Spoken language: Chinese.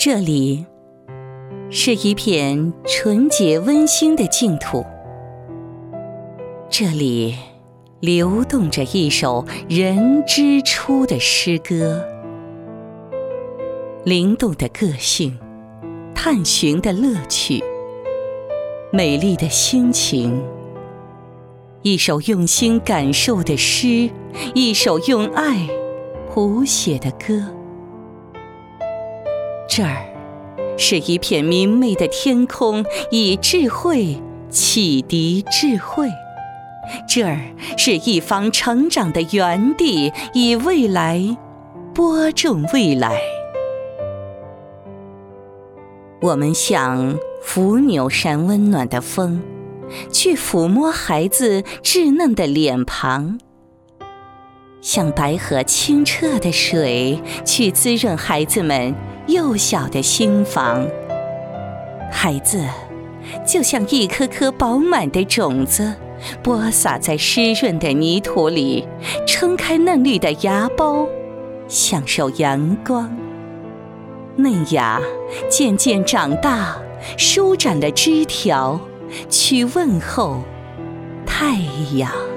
这里是一片纯洁温馨的净土，这里流动着一首人之初的诗歌，灵动的个性，探寻的乐趣，美丽的心情，一首用心感受的诗，一首用爱谱写的歌。这儿是一片明媚的天空，以智慧启迪智慧；这儿是一方成长的园地，以未来播种未来。我们像伏牛山温暖的风，去抚摸孩子稚嫩的脸庞，像白河清澈的水，去滋润孩子们幼小的心房。孩子就像一颗颗饱满的种子，播撒在湿润的泥土里，撑开嫩绿的芽苞，享受阳光。嫩芽渐渐长大，舒展了枝条，去问候太阳。